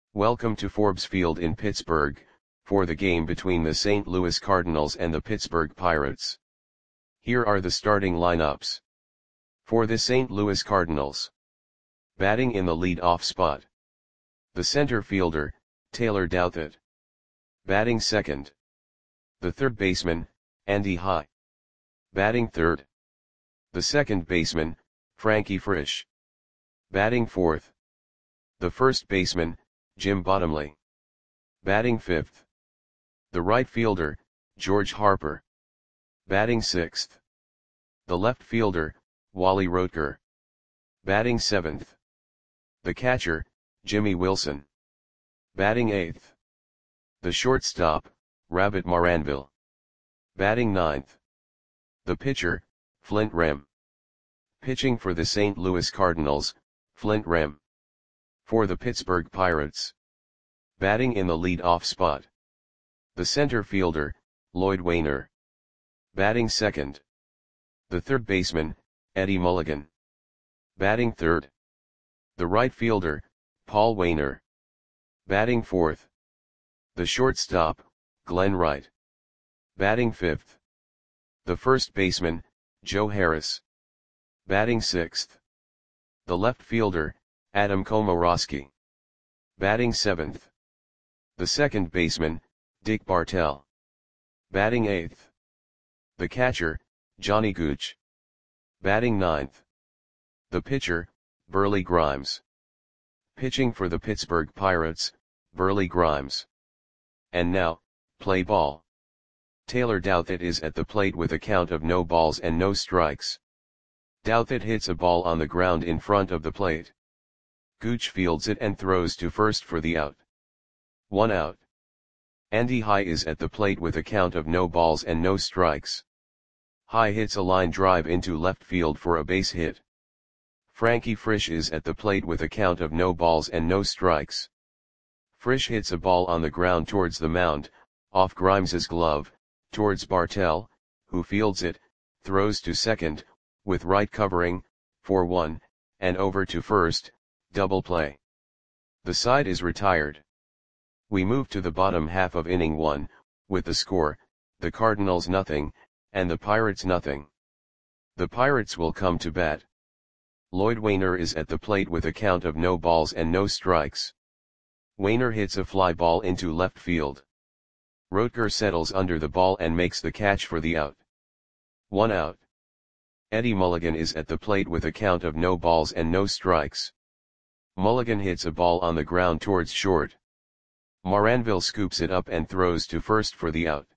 Welcome to Forbes Field in Pittsburgh, for the game between the St. Louis Cardinals and the Pittsburgh Pirates. Here are the starting lineups. For the St. Louis Cardinals. Batting in the lead-off spot. The center fielder, Taylor Douthit. Batting second. The third baseman, Andy High. Batting third. The second baseman, Frankie Frisch. Batting fourth. The first baseman, Jim Bottomley. Batting fifth. The right fielder, George Harper. Batting sixth. The left fielder, Wally Rotker. Batting seventh. The catcher, Jimmy Wilson. Batting eighth. The shortstop, Rabbit Maranville. Batting ninth. The pitcher, Flint Rem. Pitching for the St. Louis Cardinals, Flint Rem. For the Pittsburgh Pirates. Batting in the lead-off spot. The center fielder, Lloyd Wainer. Batting second. The third baseman, Eddie Mulligan. Batting third. The right fielder, Paul Wainer. Batting fourth. The shortstop, Glenn Wright. Batting fifth. The first baseman, Joe Harris. Batting sixth. The left fielder, Adam Komoroski. Batting seventh. The second baseman, Dick Bartell. Batting eighth. The catcher, Johnny Gooch. Batting ninth. The pitcher, Burley Grimes. Pitching for the Pittsburgh Pirates, Burley Grimes. And now, play ball. Taylor Douthit is at the plate with a count of no balls and no strikes. Douthit hits a ball on the ground in front of the plate. Gooch fields it and throws to first for the out. 1 out. Andy High is at the plate with a count of no balls and no strikes. High hits a line drive into left field for a base hit. Frankie Frisch is at the plate with a count of no balls and no strikes. Frisch hits a ball on the ground towards the mound, off Grimes's glove, towards Bartell, who fields it, throws to second, with Wright covering, for 1, and over to first, double play. The side is retired. We move to the bottom half of inning 1, with the score, the Cardinals nothing, and the Pirates nothing. The Pirates will come to bat. Lloyd Wainer is at the plate with a count of no balls and no strikes. Wainer hits a fly ball into left field. Rotker settles under the ball and makes the catch for the out. 1 out. Eddie Mulligan is at the plate with a count of no balls and no strikes. Mulligan hits a ball on the ground towards short. Maranville scoops it up and throws to first for the out.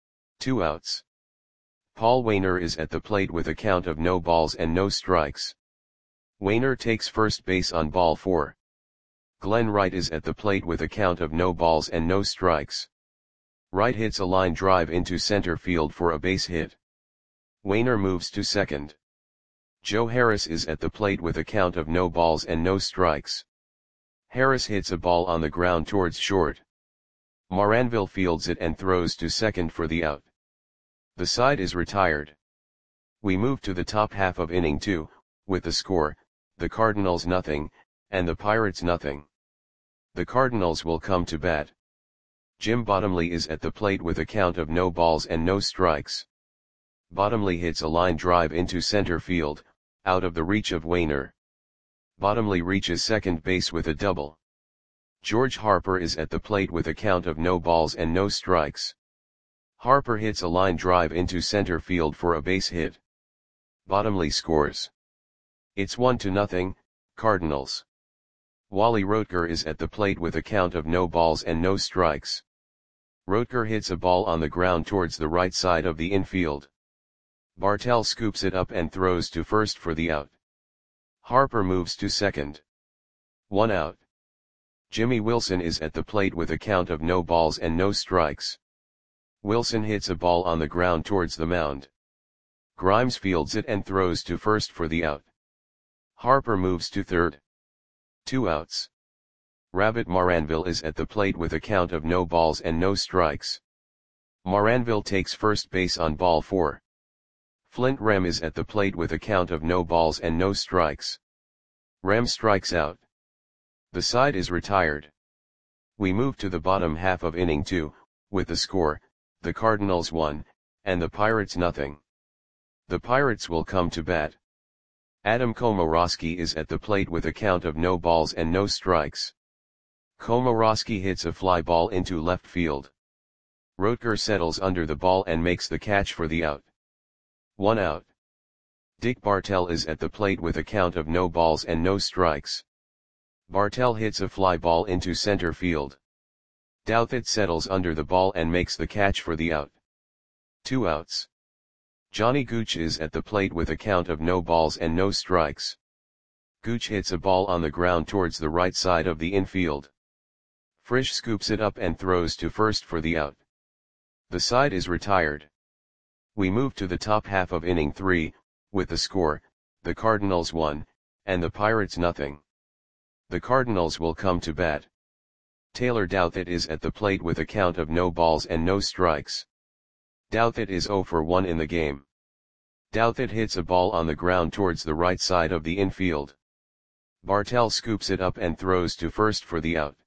2 outs. Paul Wainer is at the plate with a count of no balls and no strikes. Wainer takes first base on ball 4. Glenn Wright is at the plate with a count of no balls and no strikes. Wright hits a line drive into center field for a base hit. Wainer moves to second. Joe Harris is at the plate with a count of no balls and no strikes. Harris hits a ball on the ground towards short. Maranville fields it and throws to second for the out. The side is retired. We move to the top half of inning 2, with the score, the Cardinals nothing, and the Pirates nothing. The Cardinals will come to bat. Jim Bottomley is at the plate with a count of no balls and no strikes. Bottomley hits a line drive into center field, out of the reach of Wainer. Bottomley reaches second base with a double. George Harper is at the plate with a count of no balls and no strikes. Harper hits a line drive into center field for a base hit. Bottomley scores. It's 1-0, Cardinals. Wally Rotker is at the plate with a count of no balls and no strikes. Rotker hits a ball on the ground towards the right side of the infield. Bartell scoops it up and throws to first for the out. Harper moves to second. 1 out. Jimmy Wilson is at the plate with a count of no balls and no strikes. Wilson hits a ball on the ground towards the mound. Grimes fields it and throws to first for the out. Harper moves to third. 2 outs. Rabbit Maranville is at the plate with a count of no balls and no strikes. Maranville takes first base on ball 4. Flint Rem is at the plate with a count of no balls and no strikes. Rem strikes out. The side is retired. We move to the bottom half of inning 2, with the score, the Cardinals 1, and the Pirates nothing. The Pirates will come to bat. Adam Komorowski is at the plate with a count of no balls and no strikes. Komorowski hits a fly ball into left field. Rotker settles under the ball and makes the catch for the out. 1 out. Dick Bartell is at the plate with a count of no balls and no strikes. Bartell hits a fly ball into center field. Douthit settles under the ball and makes the catch for the out. 2 outs. Johnny Gooch is at the plate with a count of no balls and no strikes. Gooch hits a ball on the ground towards the right side of the infield. Frisch scoops it up and throws to first for the out. The side is retired. We move to the top half of inning 3, with the score, the Cardinals 1, and the Pirates nothing. The Cardinals will come to bat. Taylor Douthit is at the plate with a count of no balls and no strikes. Douthit is 0 for 1 in the game. Douthit hits a ball on the ground towards the right side of the infield. Bartell scoops it up and throws to first for the out.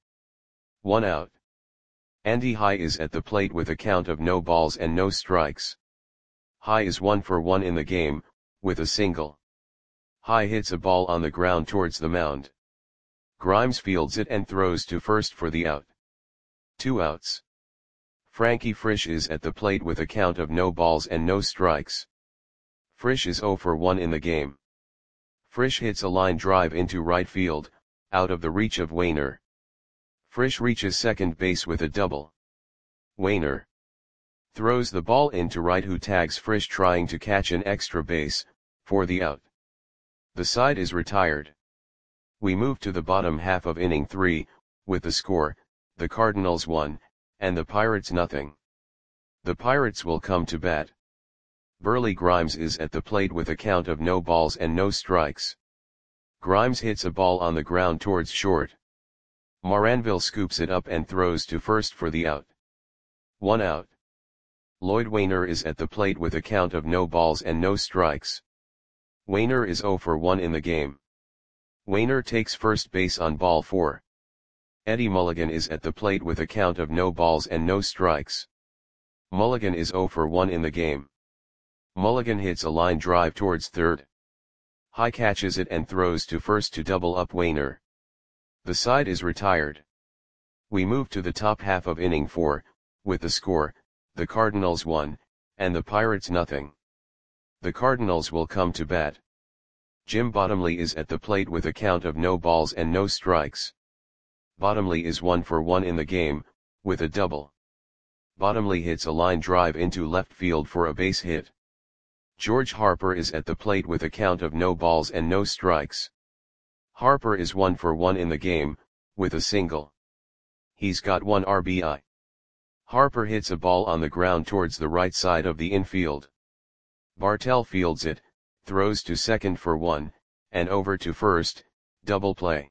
1 out. Andy High is at the plate with a count of no balls and no strikes. High is 1 for 1 in the game, with a single. High hits a ball on the ground towards the mound. Grimes fields it and throws to first for the out. 2 outs. Frankie Frisch is at the plate with a count of no balls and no strikes. Frisch is 0 for 1 in the game. Frisch hits a line drive into right field, out of the reach of Wainer. Frisch reaches second base with a double. Wainer throws the ball into right, who tags Frisch trying to catch an extra base, for the out. The side is retired. We move to the bottom half of inning 3, with the score, the Cardinals 1, and the Pirates nothing. The Pirates will come to bat. Burley Grimes is at the plate with a count of no balls and no strikes. Grimes hits a ball on the ground towards short. Moranville scoops it up and throws to first for the out. 1 out. Lloyd Wainer is at the plate with a count of no balls and no strikes. Wainer is 0 for 1 in the game. Wainer takes first base on ball 4. Eddie Mulligan is at the plate with a count of no balls and no strikes. Mulligan is 0 for 1 in the game. Mulligan hits a line drive towards third. High catches it and throws to first to double up Wainer. The side is retired. We move to the top half of inning 4, with the score, the Cardinals 1, and the Pirates nothing. The Cardinals will come to bat. Jim Bottomley is at the plate with a count of no balls and no strikes. Bottomley is 1 for 1 in the game, with a double. Bottomley hits a line drive into left field for a base hit. George Harper is at the plate with a count of no balls and no strikes. Harper is 1 for 1 in the game, with a single. He's got 1 RBI. Harper hits a ball on the ground towards the right side of the infield. Bartell fields it, throws to second for 1, and over to first, double play.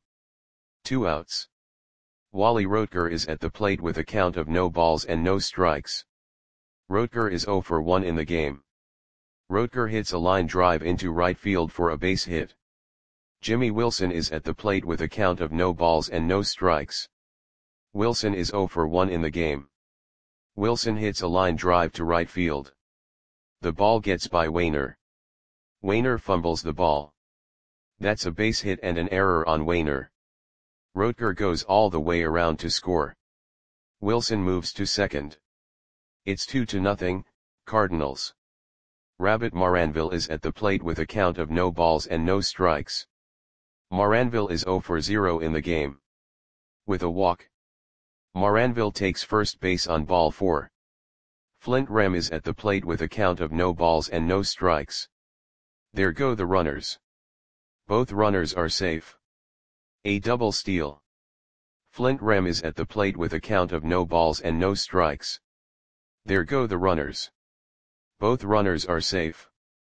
2 outs. Wally Rotker is at the plate with a count of no balls and no strikes. Rotker is 0 for 1 in the game. Rotker hits a line drive into right field for a base hit. Jimmy Wilson is at the plate with a count of no balls and no strikes. Wilson is 0 for 1 in the game. Wilson hits a line drive to right field. The ball gets by Wainer. Wainer fumbles the ball. That's a base hit and an error on Wainer. Rotker goes all the way around to score. Wilson moves to second. It's 2-0, Cardinals. Rabbit Moranville is at the plate with a count of no balls and no strikes. Moranville is 0 for 0 in the game. With a walk. Moranville takes first base on ball 4. Flint Rem is at the plate with a count of no balls and no strikes. There go the runners. Both runners are safe. A double steal. Flint Rem is at the plate with a count of no balls and no strikes. There go the runners. Both runners are safe.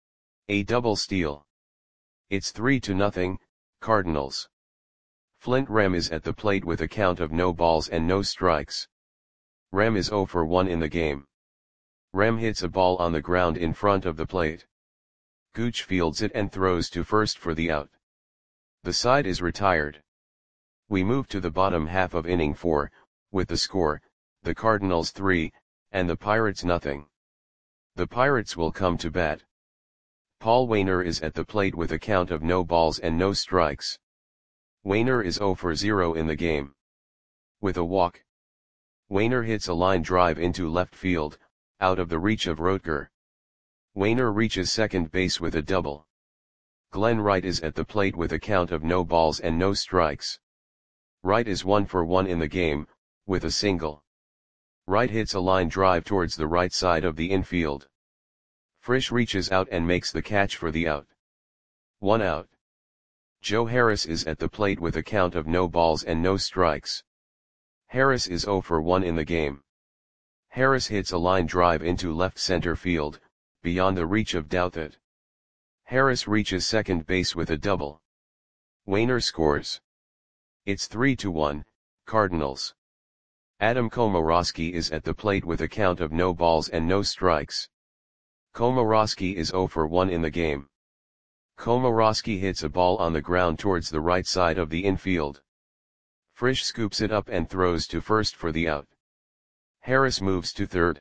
A double steal. It's 3-0, Cardinals. Flint Rem is at the plate with a count of no balls and no strikes. Rem is 0 for 1 in the game. Rem hits a ball on the ground in front of the plate. Gooch fields it and throws to first for the out. The side is retired. We move to the bottom half of inning 4, with the score, the Cardinals 3, and the Pirates nothing. The Pirates will come to bat. Paul Waner is at the plate with a count of no balls and no strikes. Waner is 0 for 0 in the game. With a walk. Waner hits a line drive into left field, out of the reach of Roetger. Waner reaches second base with a double. Glenn Wright is at the plate with a count of no balls and no strikes. Wright is 1 for 1 in the game, with a single. Wright hits a line drive towards the right side of the infield. Frisch reaches out and makes the catch for the out. 1 out. Joe Harris is at the plate with a count of no balls and no strikes. Harris is 0 for 1 in the game. Harris hits a line drive into left center field, beyond the reach of Douthit. Harris reaches second base with a double. Waner scores. It's 3-1, Cardinals. Adam Komorowski is at the plate with a count of no balls and no strikes. Komorowski is 0 for 1 in the game. Komorowski hits a ball on the ground towards the right side of the infield. Frisch scoops it up and throws to first for the out. Harris moves to third.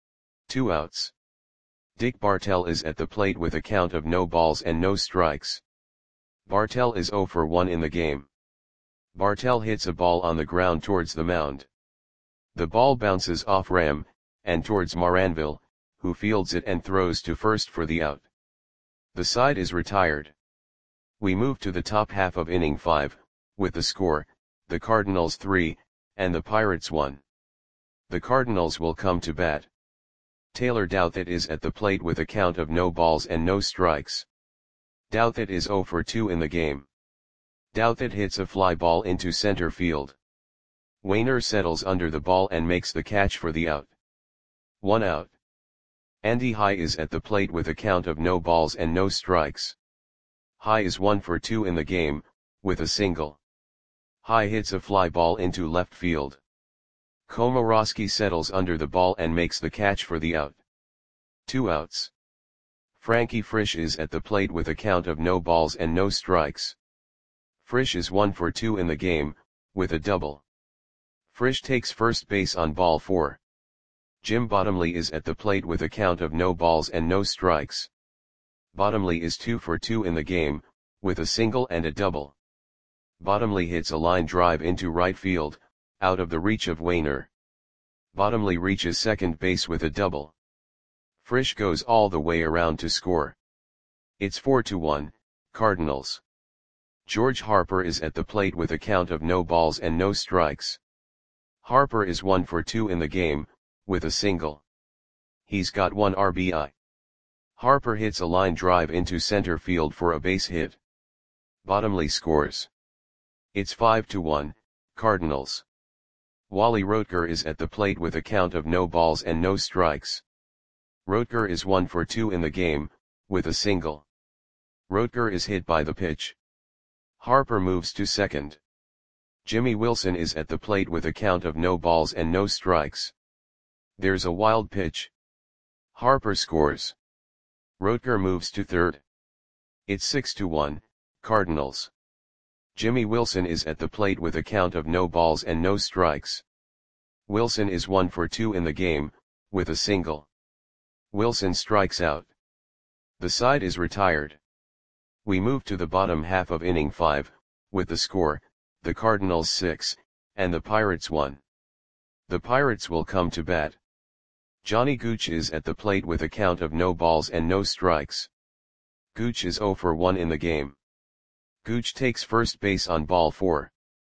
2 outs. Dick Bartell is at the plate with a count of no balls and no strikes. Bartell is 0 for 1 in the game. Bartell hits a ball on the ground towards the mound. The ball bounces off Ram, and towards Moranville, who fields it and throws to first for the out. The side is retired. We move to the top half of inning 5, with the score, the Cardinals 3, and the Pirates 1. The Cardinals will come to bat. Taylor Douthit is at the plate with a count of no balls and no strikes. Douthit is 0 for 2 in the game. Douthit hits a fly ball into center field. Waner settles under the ball and makes the catch for the out. 1 out. Andy High is at the plate with a count of no balls and no strikes. High is 1 for 2 in the game, with a single. High hits a fly ball into left field. Komorowski settles under the ball and makes the catch for the out. 2 outs. Frankie Frisch is at the plate with a count of no balls and no strikes. Frisch is 1 for 2 in the game, with a double. Frisch takes first base on ball 4. Jim Bottomley is at the plate with a count of no balls and no strikes. Bottomley is 2 for 2 in the game, with a single and a double. Bottomley hits a line drive into right field, out of the reach of Waner. Bottomley reaches second base with a double. Frisch goes all the way around to score. It's 4-1, Cardinals. George Harper is at the plate with a count of no balls and no strikes. Harper is 1 for 2 in the game, with a single. He's got 1 RBI. Harper hits a line drive into center field for a base hit. Bottomley scores. It's 5-1, Cardinals. Wally Roetger is at the plate with a count of no balls and no strikes. Roetger is 1 for 2 in the game, with a single. Roetger is hit by the pitch. Harper moves to second. Jimmy Wilson is at the plate with a count of no balls and no strikes. There's a wild pitch. Harper scores. Roetger moves to third. It's 6-1, Cardinals. Jimmy Wilson is at the plate with a count of no balls and no strikes. Wilson is 1 for 2 in the game, with a single. Wilson strikes out. The side is retired. We move to the bottom half of inning 5, with the score, the Cardinals 6, and the Pirates 1. The Pirates will come to bat. Johnny Gooch is at the plate with a count of no balls and no strikes. Gooch is 0 for 1 in the game. Gooch takes first base on ball 4.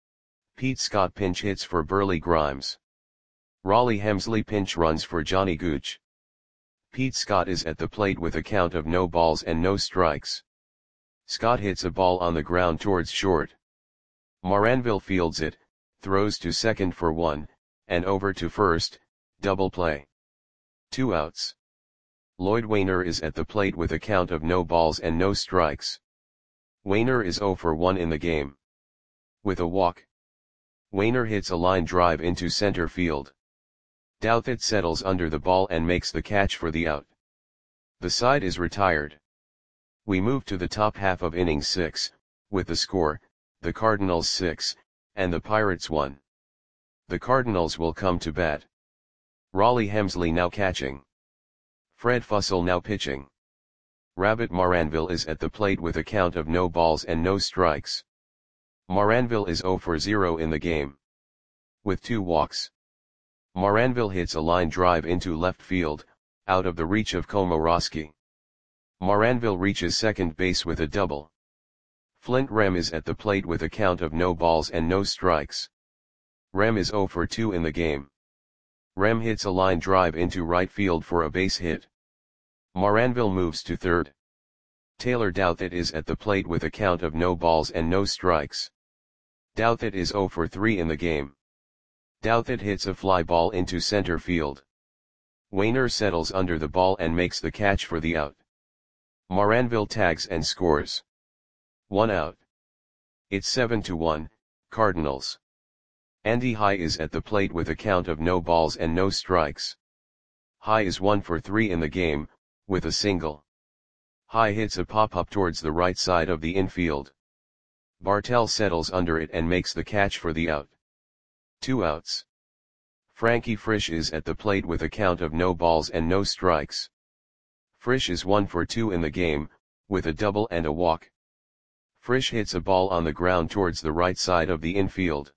Pete Scott pinch hits for Burley Grimes. Raleigh Hemsley pinch runs for Johnny Gooch. Pete Scott is at the plate with a count of no balls and no strikes. Scott hits a ball on the ground towards short. Moranville fields it, throws to second for 1, and over to first, double play. 2 outs. Lloyd Waner is at the plate with a count of no balls and no strikes. Waner is 0 for 1 in the game. With a walk. Waner hits a line drive into center field. Douthit settles under the ball and makes the catch for the out. The side is retired. We move to the top half of inning 6, with the score, the Cardinals 6, and the Pirates 1. The Cardinals will come to bat. Raleigh Hemsley now catching. Fred Fussell now pitching. Rabbit Maranville is at the plate with a count of no balls and no strikes. Maranville is 0 for 0 in the game, with 2 walks. Maranville hits a line drive into left field, out of the reach of Komoroski. Maranville reaches second base with a double. Flint Rem is at the plate with a count of no balls and no strikes. Rem is 0 for 2 in the game. Rem hits a line drive into right field for a base hit. Maranville moves to third. Taylor Douthit is at the plate with a count of no balls and no strikes. Douthit is 0 for 3 in the game. Douthit hits a fly ball into center field. Wainer settles under the ball and makes the catch for the out. Maranville tags and scores. 1 out. It's 7-1, Cardinals. Andy High is at the plate with a count of no balls and no strikes. High is 1 for 3 in the game, with a single. High hits a pop-up towards the right side of the infield. Bartell settles under it and makes the catch for the out. 2 outs. Frankie Frisch is at the plate with a count of no balls and no strikes. Frisch is 1 for 2 in the game, with a double and a walk. Frisch hits a ball on the ground towards the right side of the infield.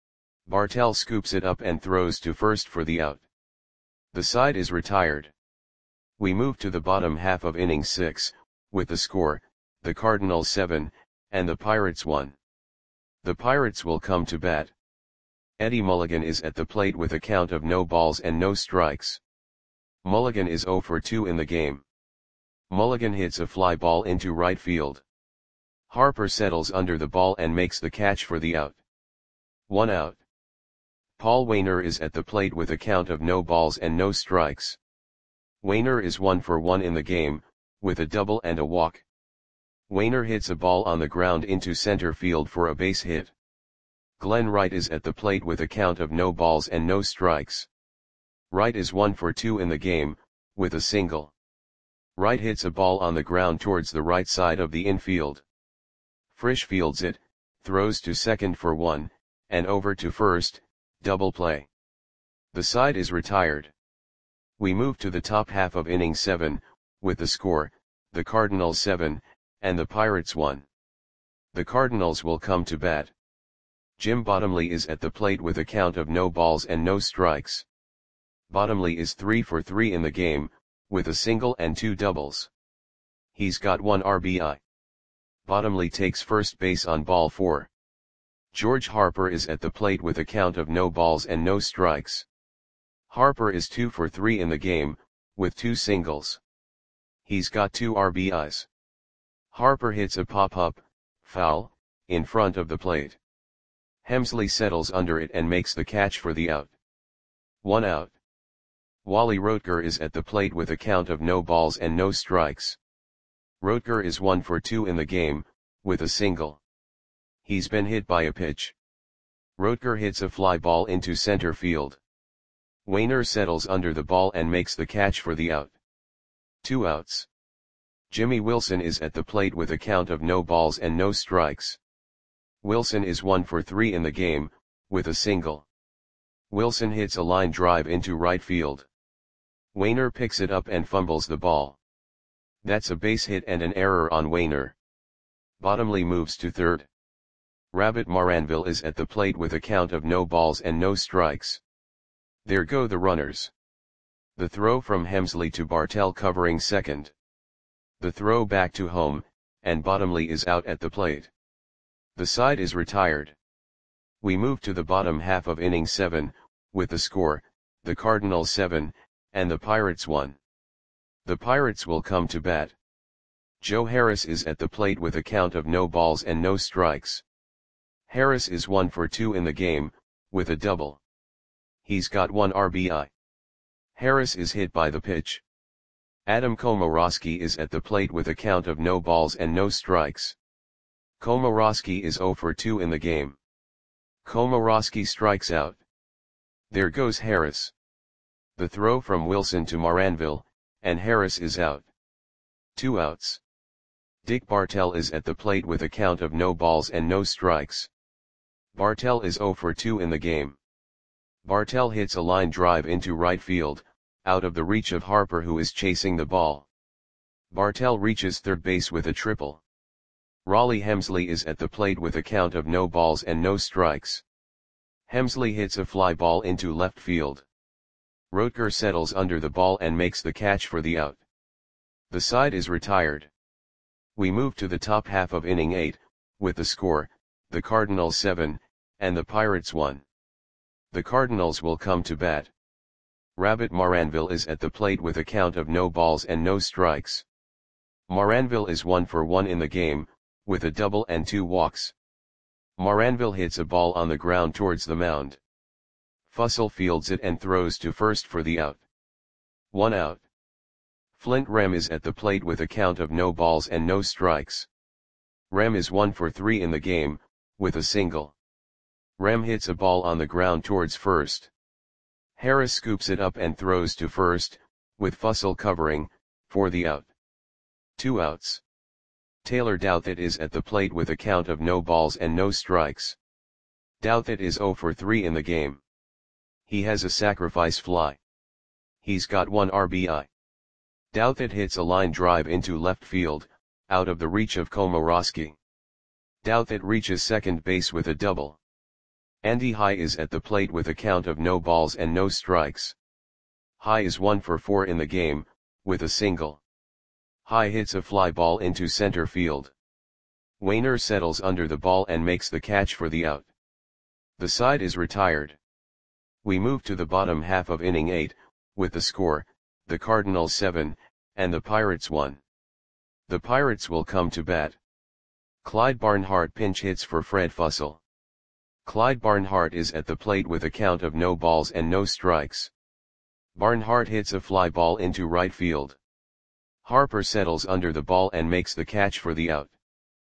Bartell scoops it up and throws to first for the out. The side is retired. We move to the bottom half of inning 6, with the score, the Cardinals 7, and the Pirates 1. The Pirates will come to bat. Eddie Mulligan is at the plate with a count of no balls and no strikes. Mulligan is 0 for 2 in the game. Mulligan hits a fly ball into right field. Harper settles under the ball and makes the catch for the out. 1 out. Paul Wainer is at the plate with a count of no balls and no strikes. Wainer is 1 for 1 in the game, with a double and a walk. Wainer hits a ball on the ground into center field for a base hit. Glenn Wright is at the plate with a count of no balls and no strikes. Wright is 1 for 2 in the game, with a single. Wright hits a ball on the ground towards the right side of the infield. Frisch fields it, throws to second for 1, and over to first, double play. The side is retired. We move to the top half of inning 7, with the score, the Cardinals 7, and the Pirates 1. The Cardinals will come to bat. Jim Bottomley is at the plate with a count of no balls and no strikes. Bottomley is 3 for 3 in the game, with a single and 2 doubles. He's got 1 RBI. Bottomley takes first base on ball 4. George Harper is at the plate with a count of no balls and no strikes. Harper is 2 for 3 in the game, with 2 singles. He's got 2 RBIs. Harper hits a pop-up, foul, in front of the plate. Hemsley settles under it and makes the catch for the out. 1 out. Wally Roetger is at the plate with a count of no balls and no strikes. Roetger is 1 for 2 in the game, with a single. He's been hit by a pitch. Roetger hits a fly ball into center field. Wainer settles under the ball and makes the catch for the out. 2 outs. Jimmy Wilson is at the plate with a count of no balls and no strikes. Wilson is 1 for 3 in the game, with a single. Wilson hits a line drive into right field. Wainer picks it up and fumbles the ball. That's a base hit and an error on Wainer. Bottomley moves to third. Rabbit Maranville is at the plate with a count of no balls and no strikes. There go the runners. The throw from Hemsley to Bartell covering second. The throw back to home, and Bottomley is out at the plate. The side is retired. We move to the bottom half of inning 7, with the score, the Cardinals 7, and the Pirates 1. The Pirates will come to bat. Joe Harris is at the plate with a count of no balls and no strikes. Harris is 1 for 2 in the game, with a double. He's got 1 RBI. Harris is hit by the pitch. Adam Komoroski is at the plate with a count of no balls and no strikes. Komoroski is 0 for 2 in the game. Komoroski strikes out. There goes Harris. The throw from Wilson to Maranville, and Harris is out. 2 outs. Dick Bartell is at the plate with a count of no balls and no strikes. Bartell is 0 for 2 in the game. Bartell hits a line drive into right field, out of the reach of Harper who is chasing the ball. Bartell reaches third base with a triple. Raleigh Hemsley is at the plate with a count of no balls and no strikes. Hemsley hits a fly ball into left field. Roetger settles under the ball and makes the catch for the out. The side is retired. We move to the top half of inning 8, with the score, the Cardinals 7, and the Pirates 1. The Cardinals will come to bat. Rabbit Maranville is at the plate with a count of no balls and no strikes. Maranville is 1 for 1 in the game, with a double and 2 walks. Maranville hits a ball on the ground towards the mound. Fussell fields it and throws to first for the out. 1 out. Flint Rem is at the plate with a count of no balls and no strikes. Rem is 1 for 3 in the game, with a single. Rem hits a ball on the ground towards first. Harris scoops it up and throws to first, with Fussell covering, for the out. 2 outs. Taylor Douthit is at the plate with a count of no balls and no strikes. Douthit is 0 for 3 in the game. He has a sacrifice fly. He's got 1 RBI. Douthit hits a line drive into left field, out of the reach of Komoroski. Douthit reaches second base with a double. Andy High is at the plate with a count of no balls and no strikes. High is 1 for 4 in the game, with a single. High hits a fly ball into center field. Wainer settles under the ball and makes the catch for the out. The side is retired. We move to the bottom half of inning 8, with the score, the Cardinals 7, and the Pirates 1. The Pirates will come to bat. Clyde Barnhart pinch hits for Fred Fussell. Clyde Barnhart is at the plate with a count of no balls and no strikes. Barnhart hits a fly ball into right field. Harper settles under the ball and makes the catch for the out.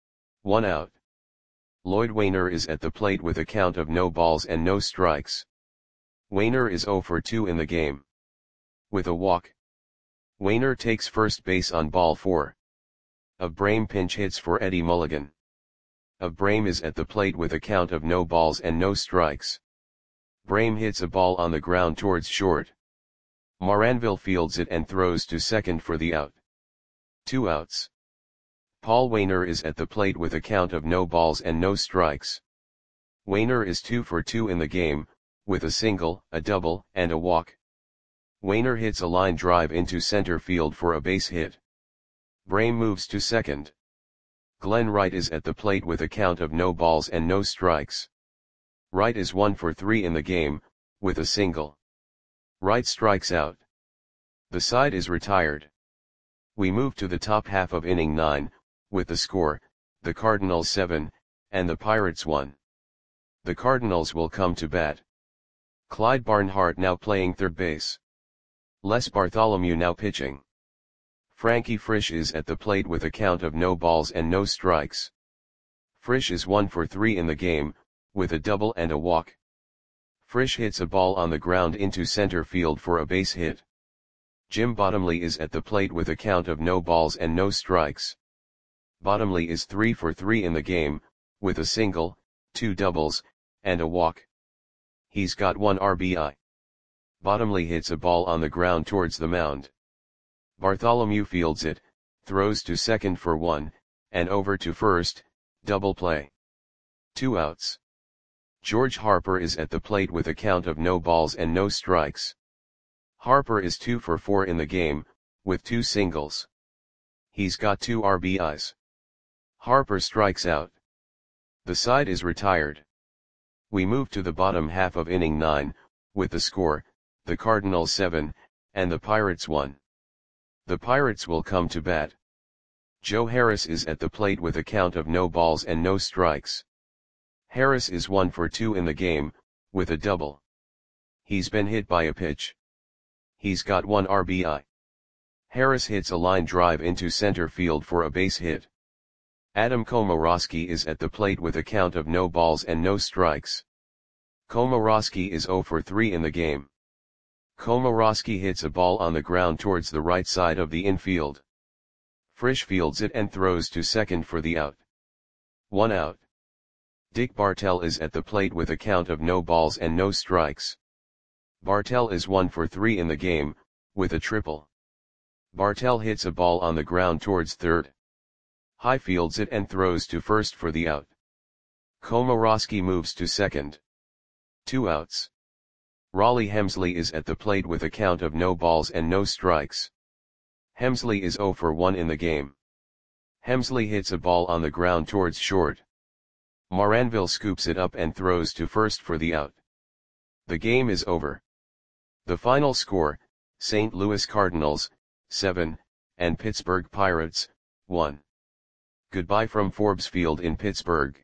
1 out. Lloyd Wainer is at the plate with a count of no balls and no strikes. Wainer is 0 for 2 in the game. With a walk. Wainer takes first base on ball 4. Brame pinch hits for Eddie Mulligan. Brame is at the plate with a count of no balls and no strikes. Brame hits a ball on the ground towards short. Maranville fields it and throws to second for the out. 2 outs. Paul Wainer is at the plate with a count of no balls and no strikes. Wainer is 2 for 2 in the game, with a single, a double, and a walk. Wainer hits a line drive into center field for a base hit. Brame moves to second. Glenn Wright is at the plate with a count of no balls and no strikes. Wright is 1 for 3 in the game, with a single. Wright strikes out. The side is retired. We move to the top half of inning 9, with the score, the Cardinals 7, and the Pirates 1. The Cardinals will come to bat. Clyde Barnhart now playing third base. Les Bartholomew now pitching. Frankie Frisch is at the plate with a count of no balls and no strikes. Frisch is 1 for 3 in the game, with a double and a walk. Frisch hits a ball on the ground into center field for a base hit. Jim Bottomley is at the plate with a count of no balls and no strikes. Bottomley is 3 for 3 in the game, with a single, 2 doubles, and a walk. He's got 1 RBI. Bottomley hits a ball on the ground towards the mound. Bartholomew fields it, throws to second for 1, and over to first, double play. 2 outs. George Harper is at the plate with a count of no balls and no strikes. Harper is 2 for 4 in the game, with 2 singles. He's got 2 RBIs. Harper strikes out. The side is retired. We move to the bottom half of inning 9, with the score, the Cardinals 7, and the Pirates 1. The Pirates will come to bat. Joe Harris is at the plate with a count of no balls and no strikes. Harris is 1 for 2 in the game, with a double. He's been hit by a pitch. He's got 1 RBI. Harris hits a line drive into center field for a base hit. Adam Komoroski is at the plate with a count of no balls and no strikes. Komoroski is 0 for 3 in the game. Komoroski hits a ball on the ground towards the right side of the infield. Frisch fields it and throws to second for the out. 1 out. Dick Bartell is at the plate with a count of no balls and no strikes. Bartell is 1 for 3 in the game, with a triple. Bartell hits a ball on the ground towards third. High fields it and throws to first for the out. Komorowski moves to second. 2 outs. Rollie Hemsley is at the plate with a count of no balls and no strikes. Hemsley is 0 for 1 in the game. Hemsley hits a ball on the ground towards short. Moranville scoops it up and throws to first for the out. The game is over. The final score, St. Louis Cardinals, 7, and Pittsburgh Pirates, 1. Goodbye from Forbes Field in Pittsburgh.